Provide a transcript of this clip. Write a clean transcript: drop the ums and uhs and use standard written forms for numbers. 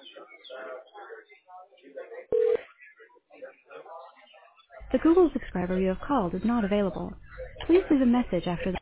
The Google subscriber you have called is not available. Please leave a message after the